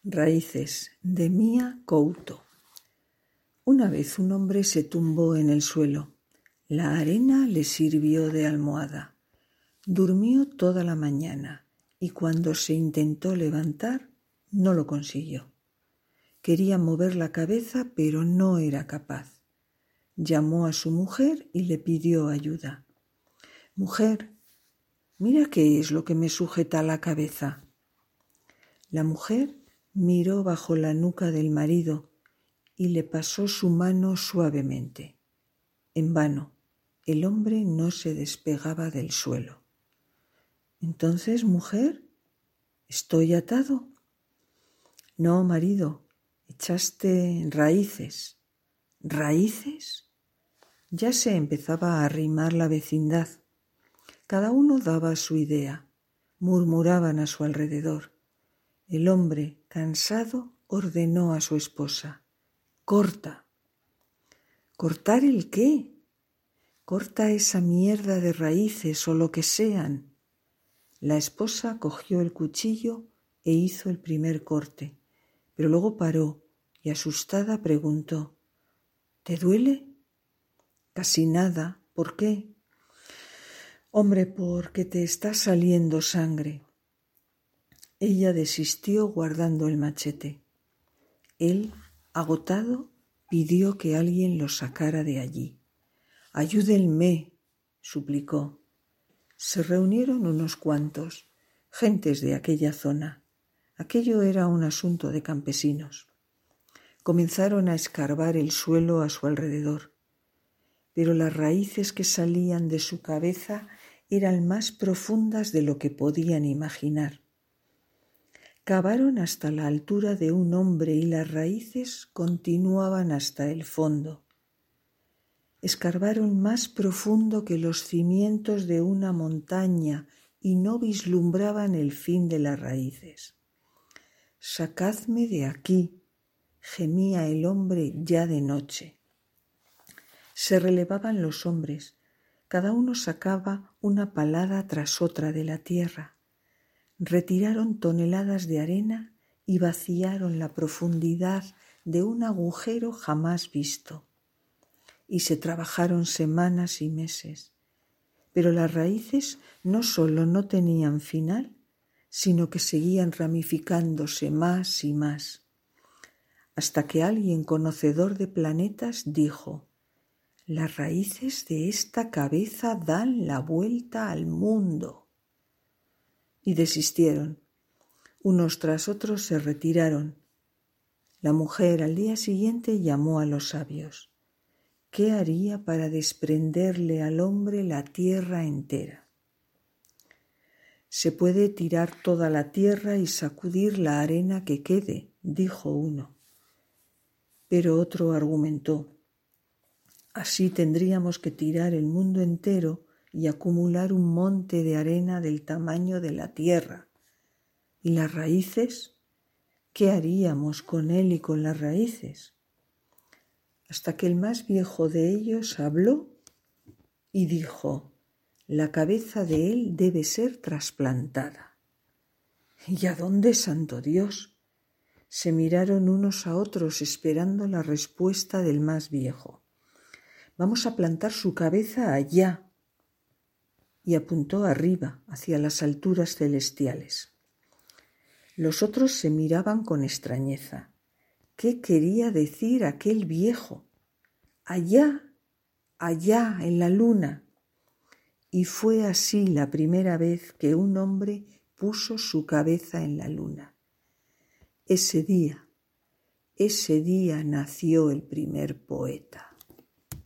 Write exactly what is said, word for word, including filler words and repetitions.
Raíces, de Mía Couto. Una vez un hombre se tumbó en el suelo. La arena le sirvió de almohada. Durmió toda la mañana y cuando se intentó levantar, no lo consiguió. Quería mover la cabeza, pero no era capaz. Llamó a su mujer y le pidió ayuda. «Mujer, mira qué es lo que me sujeta la cabeza». La mujer miró bajo la nuca del marido y le pasó su mano suavemente. En vano, el hombre no se despegaba del suelo. «¿Entonces, mujer, estoy atado?» «No, marido, echaste raíces». «¿Raíces?» Ya se empezaba a arrimar la vecindad. Cada uno daba su idea. Murmuraban a su alrededor. El hombre, cansado, ordenó a su esposa: «Corta». «¿Cortar el qué?» «Corta esa mierda de raíces o lo que sean». La esposa cogió el cuchillo e hizo el primer corte, pero luego paró y asustada preguntó: «¿Te duele?» «Casi nada. ¿Por qué?» «Hombre, porque te está saliendo sangre». Ella desistió guardando el machete. Él, agotado, pidió que alguien lo sacara de allí. «Ayúdenme», suplicó. Se reunieron unos cuantos, gentes de aquella zona. Aquello era un asunto de campesinos. Comenzaron a escarbar el suelo a su alrededor, pero las raíces que salían de su cabeza eran más profundas de lo que podían imaginar. Cavaron hasta la altura de un hombre y las raíces continuaban hasta el fondo. Escarbaron más profundo que los cimientos de una montaña y no vislumbraban el fin de las raíces. «Sacadme de aquí», gemía el hombre ya de noche. Se relevaban los hombres, cada uno sacaba una palada tras otra de la tierra. Retiraron toneladas de arena y vaciaron la profundidad de un agujero jamás visto. Y se trabajaron semanas y meses. Pero las raíces no solo no tenían final, sino que seguían ramificándose más y más. Hasta que alguien conocedor de planetas dijo: «Las raíces de esta cabeza dan la vuelta al mundo». Y desistieron. Unos tras otros se retiraron. La mujer al día siguiente llamó a los sabios. ¿Qué haría para desprenderle al hombre la tierra entera? «Se puede tirar toda la tierra y sacudir la arena que quede», dijo uno. Pero otro argumentó: «Así tendríamos que tirar el mundo entero y acumular un monte de arena del tamaño de la tierra. ¿Y las raíces? ¿Qué haríamos con él y con las raíces?» Hasta que el más viejo de ellos habló y dijo: «La cabeza de él debe ser trasplantada». «¿Y a dónde, santo Dios?» Se miraron unos a otros esperando la respuesta del más viejo. «Vamos a plantar su cabeza allá». Y apuntó arriba, hacia las alturas celestiales. Los otros se miraban con extrañeza. ¿Qué quería decir aquel viejo? «Allá, allá, en la luna». Y fue así la primera vez que un hombre puso su cabeza en la luna. Ese día, ese día nació el primer poeta.